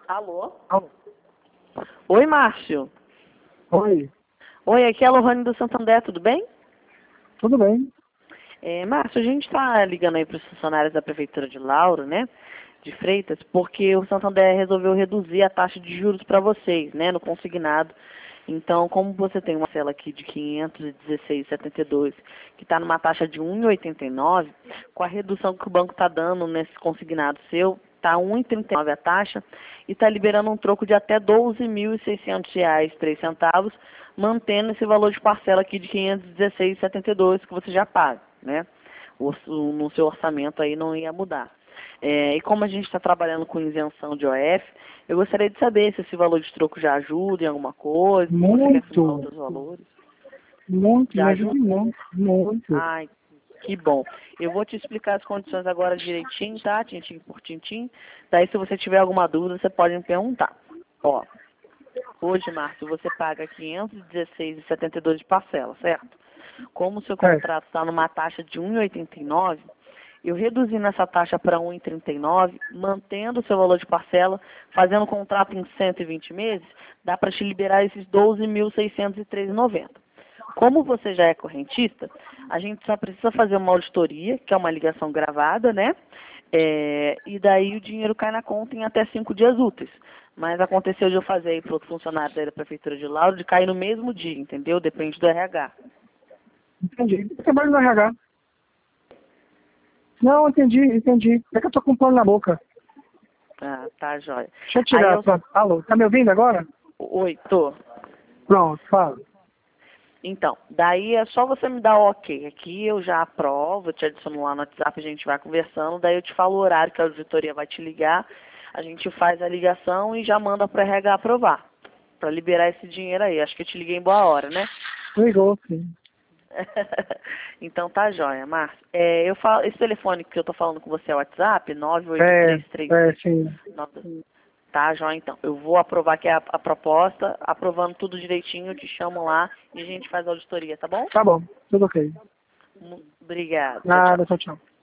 Alô? Alô. Oi, Márcio. Oi, Oi, aqui é a Lohane do Santander, tudo bem? tudo bem? Márcio, a gente está ligando aí para os funcionários da Prefeitura de Lauro, né, de Freitas, porque o Santander resolveu reduzir a taxa de juros para vocês, né, no consignado. Então, como você tem uma cela aqui de 516,72, que está numa taxa de 1,89, com a redução que o banco está dando nesse consignado seu, está 1,39 a taxa e está liberando um troco de até R$ 12.600,03, mantendo esse valor de parcela aqui de 516,72 que você já paga, né? No seu orçamento aí não ia mudar. E como a gente está trabalhando com isenção de OF, eu gostaria de saber se esse valor de troco já ajuda em alguma coisa, se você quer frisar Muito, outros valores. muito, Já me ajuda ajuda? muito, muito. Ai, que bom. Eu vou te explicar as condições agora direitinho, tá? Tintim por tintim. Daí, se você tiver alguma dúvida, você pode me perguntar. Ó, hoje, Márcio, você paga 516,72 de parcela, certo? Como o seu Certo. contrato está numa taxa de 1,89, eu reduzindo essa taxa para 1,39, mantendo o seu valor de parcela, fazendo o contrato em 120 meses, dá para te liberar esses R$ 12.603,90. Como você já é correntista, a gente só precisa fazer uma auditoria, que é uma ligação gravada, né? E daí o dinheiro cai na conta em até 5 dias úteis. Mas aconteceu de eu fazer aí para outro funcionário da Prefeitura de Lauro de cair no mesmo dia, entendeu? Depende do RH. Entendi. Eu trabalho no RH. Não, entendi. É que eu tô com pano na boca. Ah, tá, joia. Deixa eu Aí tirar, eu... pronto. Alô, tá me ouvindo agora? Oi, tô. Pronto, fala. Então, daí é só você me dar o ok. Aqui eu já aprovo, eu te adiciono lá no WhatsApp, a gente vai conversando, daí eu te falo o horário que a auditoria vai te ligar, a gente faz a ligação e já manda para RH aprovar, para liberar esse dinheiro aí. Acho que eu te liguei em boa hora, né? Ligou, sim. Então tá joia, Márcio. Esse telefone que eu tô falando com você é o WhatsApp, É, 98336. sim. Tá, joia, então. Eu vou aprovar aqui a proposta, aprovando tudo direitinho, eu te chamo lá e a gente faz a auditoria, tá bom? Tá bom, tudo ok. Obrigada. Tchau, Nada, tchau. tchau, tchau.